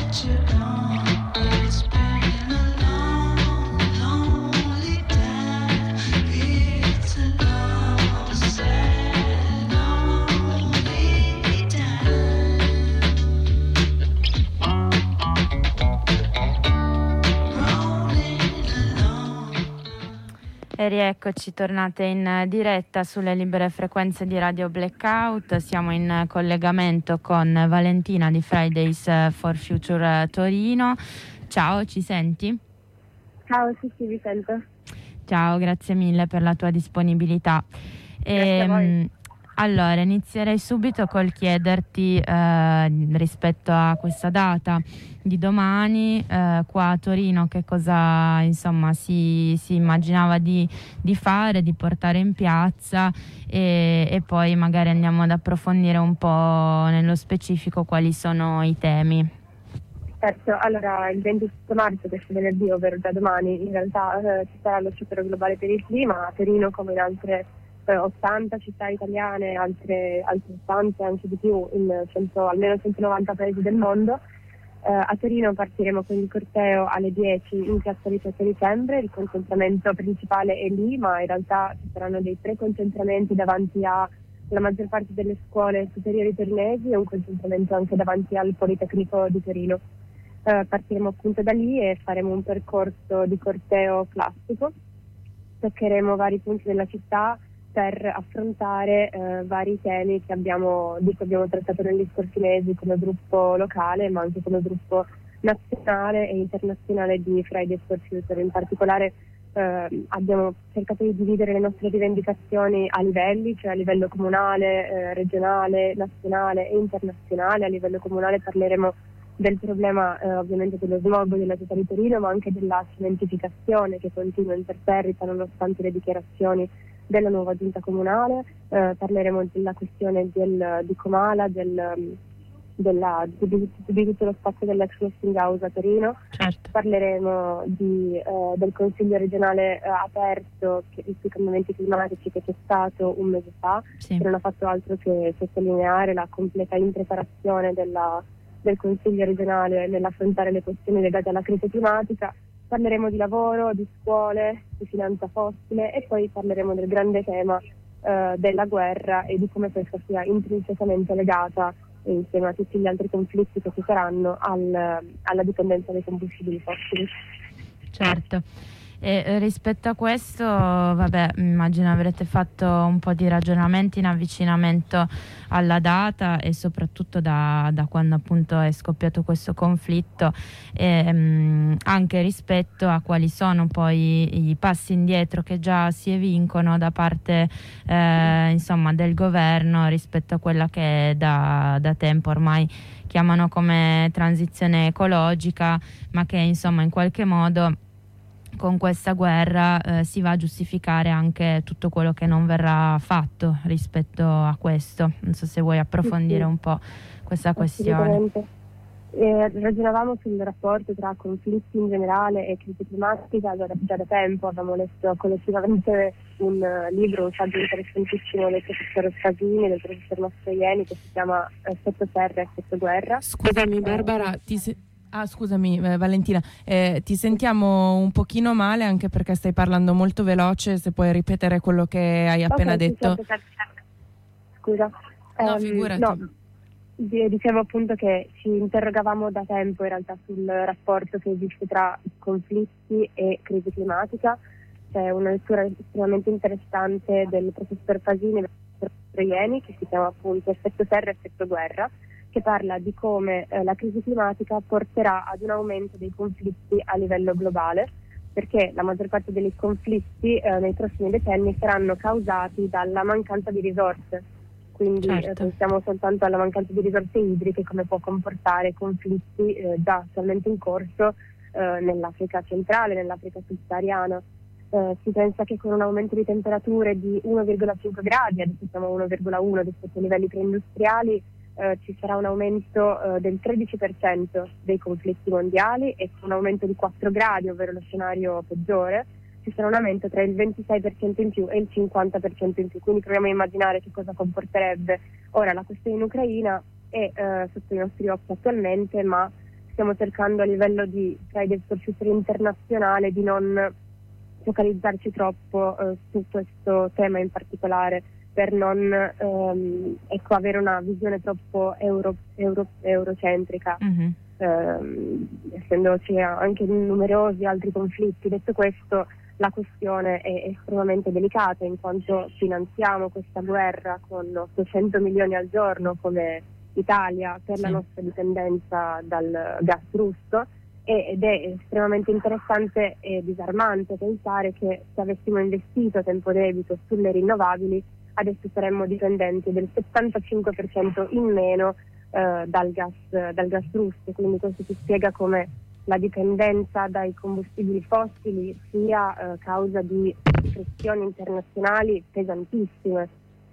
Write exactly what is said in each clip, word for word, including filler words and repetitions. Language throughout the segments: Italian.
E rieccoci, tornate in diretta sulle libere frequenze di Radio Blackout. Siamo in collegamento con Valentina di Fridays for Future Torino. Ciao, ci senti? Ciao, sì, sì, vi sento. Ciao, grazie mille per la tua disponibilità. Grazie a voi. Allora, inizierei subito col chiederti eh, rispetto a questa data di domani eh, qua a Torino che cosa insomma si, si immaginava di, di fare, di portare in piazza e, e poi magari andiamo ad approfondire un po' nello specifico quali sono i temi. Certo, allora il ventisette marzo, questo venerdì, ovvero da domani, in realtà eh, ci sarà lo sciopero globale per il clima a Torino come in altre ottanta città italiane, altre, altre ottanta, anche di più, in cento, almeno centonovanta paesi del mondo. Eh, a Torino partiremo con il corteo alle dieci in piazza diciotto dicembre, il concentramento principale è lì, ma in realtà ci saranno dei pre-concentramenti davanti alla maggior parte delle scuole superiori torinesi e un concentramento anche davanti al Politecnico di Torino. Eh, partiremo appunto da lì e faremo un percorso di corteo classico, toccheremo vari punti della città per affrontare eh, vari temi che abbiamo, di cui abbiamo trattato negli scorsi mesi come gruppo locale, ma anche come gruppo nazionale e internazionale di Fridays for Future. In particolare eh, abbiamo cercato di dividere le nostre rivendicazioni a livelli, cioè a livello comunale, eh, regionale, nazionale e internazionale. A livello comunale parleremo del problema eh, ovviamente dello smog della città di Torino, ma anche della cementificazione che continua imperterrita nonostante le dichiarazioni della nuova giunta comunale. Eh, parleremo della questione del, di Comala, del, della, di, di tutto lo spazio dell'ex Westinghouse a Torino. Certo. Parleremo di, eh, del Consiglio regionale eh, aperto che, sui cambiamenti climatici che c'è stato un mese fa, sì. che non ha fatto altro che sottolineare la completa impreparazione della, del Consiglio regionale nell'affrontare le questioni legate alla crisi climatica. Parleremo di lavoro, di scuole, di finanza fossile e poi parleremo del grande tema eh, della guerra e di come questa sia intrinsecamente legata, insieme a tutti gli altri conflitti che ci saranno, al, alla dipendenza dai combustibili fossili. Certo. E rispetto a questo, vabbè, immagino avrete fatto un po' di ragionamenti in avvicinamento alla data e soprattutto da, da quando appunto è scoppiato questo conflitto, e, mh, anche rispetto a quali sono poi i passi indietro che già si evincono da parte eh, insomma del governo rispetto a quella che da, da tempo ormai chiamano come transizione ecologica, ma che insomma in qualche modo con questa guerra eh, si va a giustificare anche tutto quello che non verrà fatto rispetto a questo. Non so se vuoi approfondire sì, sì. un po' questa questione. Eh, ragionavamo sul rapporto tra conflitti in generale e crisi climatica già da, già da tempo. Abbiamo letto collettivamente un uh, libro, un saggio interessantissimo del professor Casini e del professor Mastroianni che si chiama Effetto Serra e Effetto Guerra. Scusami Barbara, ti se- Ah, scusami eh, Valentina, eh, ti sentiamo un pochino male anche perché stai parlando molto veloce, se puoi ripetere quello che hai appena okay, detto. Sì, certo, certo. Scusa. No, um, figurati. No, dicevo appunto che ci interrogavamo da tempo in realtà sul rapporto che esiste tra conflitti e crisi climatica. C'è una lettura estremamente interessante del professor Pasini e del professor Ieni che si chiama appunto Effetto Serra e Effetto Guerra, che parla di come eh, la crisi climatica porterà ad un aumento dei conflitti a livello globale, perché la maggior parte dei conflitti eh, nei prossimi decenni saranno causati dalla mancanza di risorse. Quindi certo. eh, pensiamo soltanto alla mancanza di risorse idriche, come può comportare conflitti eh, già attualmente in corso eh, nell'Africa centrale, nell'Africa subsahariana. Eh, si pensa che con un aumento di temperature di uno virgola cinque gradi, adesso siamo a uno virgola uno rispetto ai livelli preindustriali, Uh, ci sarà un aumento uh, del tredici per cento dei conflitti mondiali e con un aumento di quattro gradi, ovvero lo scenario peggiore, ci sarà un aumento tra il ventisei per cento in più e il cinquanta per cento in più. Quindi proviamo a immaginare che cosa comporterebbe. Ora la questione in Ucraina è uh, sotto i nostri occhi attualmente, ma stiamo cercando a livello di Fridays for Future internazionale di non focalizzarci troppo eh, su questo tema in particolare, per non ehm, ecco, avere una visione troppo euro, euro, eurocentrica, mm-hmm. ehm, essendoci anche numerosi altri conflitti. Detto questo, la questione è estremamente delicata, in quanto finanziamo questa guerra con ottocento milioni al giorno come Italia per sì. la nostra dipendenza dal gas russo, ed è estremamente interessante e disarmante pensare che se avessimo investito a tempo debito sulle rinnovabili adesso saremmo dipendenti del settantacinque per cento in meno eh, dal gas, dal gas russo. Quindi questo ci spiega come la dipendenza dai combustibili fossili sia eh, causa di pressioni internazionali pesantissime,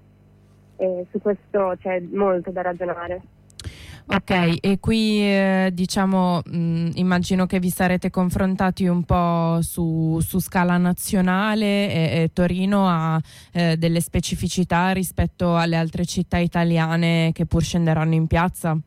e su questo c'è molto da ragionare. Ok, e qui eh, diciamo mh, immagino che vi sarete confrontati un po' su, su scala nazionale e, e Torino ha eh, delle specificità rispetto alle altre città italiane che pur scenderanno in piazza?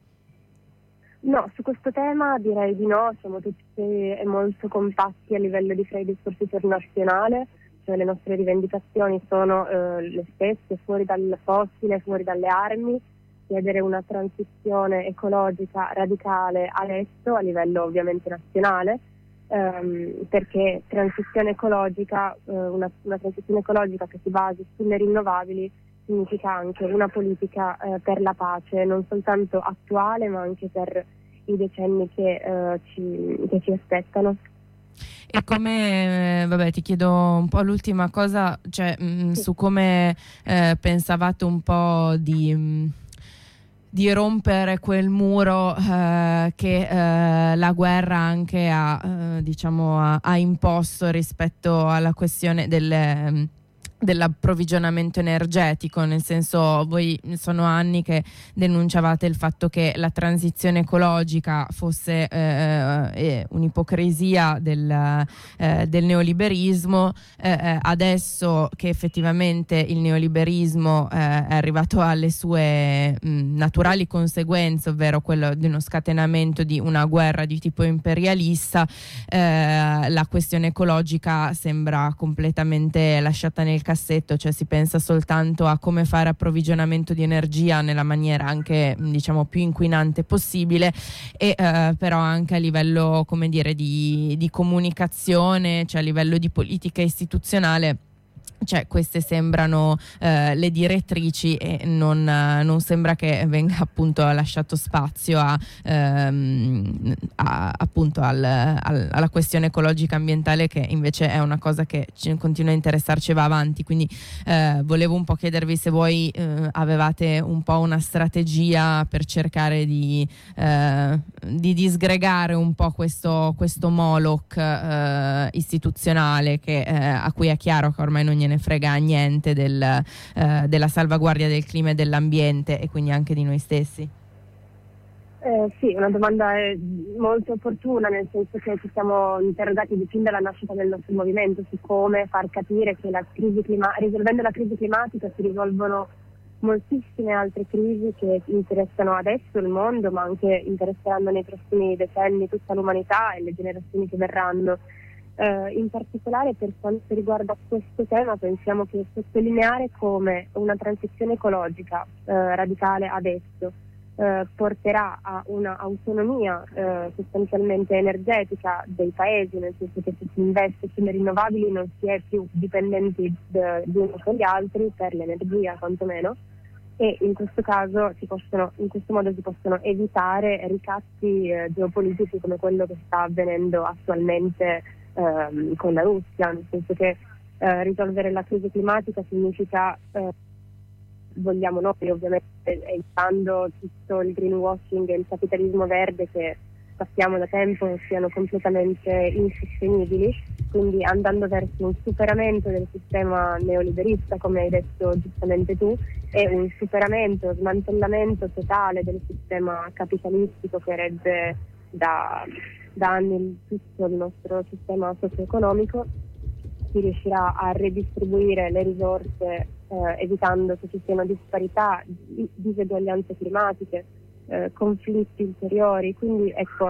No, su questo tema direi di no, siamo tutti molto compatti a livello di Fridays for Future nazionale, cioè le nostre rivendicazioni sono eh, le stesse, fuori dal fossile, fuori dalle armi, chiedere una transizione ecologica radicale adesso a livello ovviamente nazionale, ehm, perché transizione ecologica, eh, una, una transizione ecologica che si basi sulle rinnovabili significa anche una politica eh, per la pace, non soltanto attuale ma anche per i decenni che, eh, ci, che ci aspettano. E come, vabbè, ti chiedo un po' l'ultima cosa, cioè mh, sì. su come eh, pensavate un po' di... Mh, di rompere quel muro eh, che eh, la guerra anche ha, eh, diciamo, ha, ha imposto rispetto alla questione delle... dell'approvvigionamento energetico, nel senso, voi sono anni che denunciavate il fatto che la transizione ecologica fosse eh, eh, un'ipocrisia del, eh, del neoliberismo, eh, adesso che effettivamente il neoliberismo eh, è arrivato alle sue mh, naturali conseguenze, ovvero quello di uno scatenamento di una guerra di tipo imperialista, eh, la questione ecologica sembra completamente lasciata nel cassetto, cioè si pensa soltanto a come fare approvvigionamento di energia nella maniera anche diciamo più inquinante possibile, e eh, però anche a livello, come dire, di, di comunicazione, cioè a livello di politica istituzionale, cioè queste sembrano eh, le direttrici e non, eh, non sembra che venga appunto lasciato spazio a, ehm, a, appunto al, al, alla questione ecologica ambientale, che invece è una cosa che ci continua a interessarci e va avanti. Quindi eh, volevo un po' chiedervi se voi eh, avevate un po' una strategia per cercare di, eh, di disgregare un po' questo, questo Moloch eh, istituzionale che, eh, a cui è chiaro che ormai non gliene ne frega niente del, eh, della salvaguardia del clima e dell'ambiente, e quindi anche di noi stessi. Eh, sì, una domanda molto opportuna, nel senso che ci siamo interrogati fin dalla nascita del nostro movimento su come far capire che la crisi clima- risolvendo la crisi climatica si risolvono moltissime altre crisi che interessano adesso il mondo, ma anche interesseranno nei prossimi decenni tutta l'umanità e le generazioni che verranno. Uh, in particolare per quanto riguarda questo tema pensiamo che sottolineare come una transizione ecologica uh, radicale adesso uh, porterà a una autonomia uh, sostanzialmente energetica dei paesi, nel senso che se si investe sulle rinnovabili non si è più dipendenti d- gli uni con gli altri per l'energia quantomeno, e in questo caso si possono, in questo modo si possono evitare ricatti uh, geopolitici come quello che sta avvenendo attualmente Ehm, con la Russia, nel senso che eh, risolvere la crisi climatica significa, eh, vogliamo noi ovviamente, evitando tutto il greenwashing e il capitalismo verde che sappiamo da tempo siano completamente insostenibili, quindi andando verso un superamento del sistema neoliberista, come hai detto giustamente tu, e un superamento, smantellamento totale del sistema capitalistico che regge da da anni tutto il nostro sistema socio-economico. Si riuscirà a redistribuire le risorse eh, evitando che ci siano disparità, diseguaglianze climatiche, eh, conflitti ulteriori. Quindi ecco,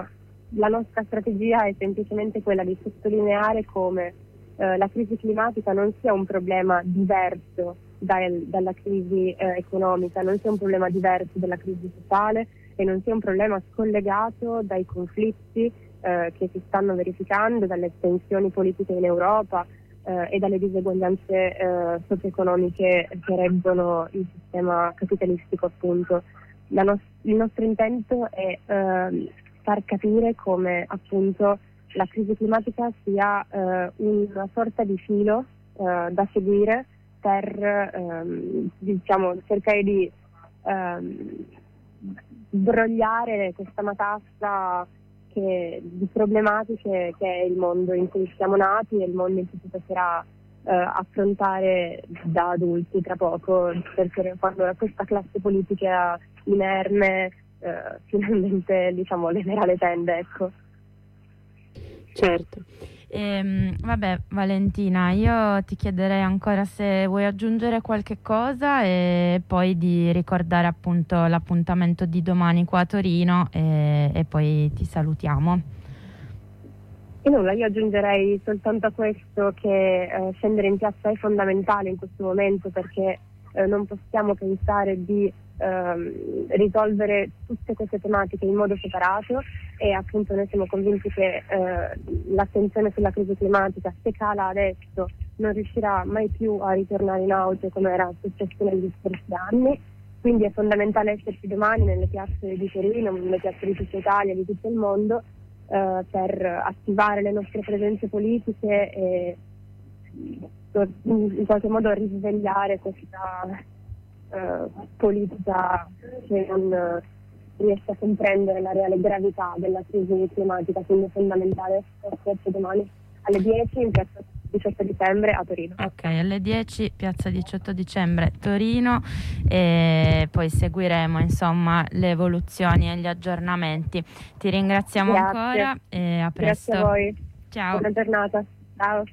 la nostra strategia è semplicemente quella di sottolineare come eh, la crisi climatica non sia un problema diverso dal, dalla crisi eh, economica, non sia un problema diverso dalla crisi sociale e non sia un problema scollegato dai conflitti eh, che si stanno verificando, dalle tensioni politiche in Europa eh, e dalle diseguaglianze eh, socio-economiche che reggono il sistema capitalistico, appunto. La nos- il nostro intento è eh, far capire come appunto la crisi climatica sia eh, una sorta di filo eh, da seguire per ehm, diciamo cercare di ehm, sbrogliare questa matassa che, di problematiche che è il mondo in cui siamo nati e il mondo in cui si toccherà eh, affrontare da adulti tra poco, perché quando questa classe politica inerme eh, finalmente diciamo leverà le tende, ecco. Certo. Ehm, vabbè Valentina, io ti chiederei ancora se vuoi aggiungere qualche cosa e poi di ricordare appunto l'appuntamento di domani qua a Torino e, e poi ti salutiamo. E nulla, io aggiungerei soltanto a questo che eh, scendere in piazza è fondamentale in questo momento, perché eh, non possiamo pensare di ehm, risolvere tutte queste tematiche in modo separato, e appunto noi siamo convinti che eh, l'attenzione sulla crisi climatica, se cala adesso, non riuscirà mai più a ritornare in auge come era successo negli scorsi anni. Quindi è fondamentale esserci domani nelle piazze di Torino, nelle piazze di tutta Italia, di tutto il mondo, eh, per attivare le nostre presenze politiche e in qualche modo risvegliare questa eh, politica che non eh, riesce a comprendere la reale gravità della crisi climatica. Quindi è fondamentale esserci domani alle dieci in piazza diciotto dicembre a Torino. Ok, alle dieci piazza diciotto dicembre Torino, e poi seguiremo insomma le evoluzioni e gli aggiornamenti. Ti ringraziamo Grazie. ancora e a presto. Grazie a voi. Ciao. Buona giornata. Ciao.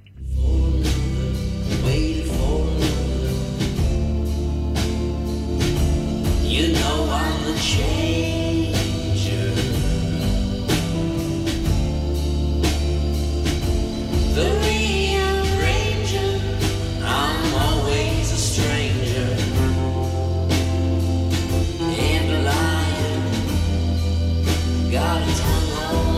You know I'm the changer, the real ranger. I'm always a stranger, and a lion got a tongue on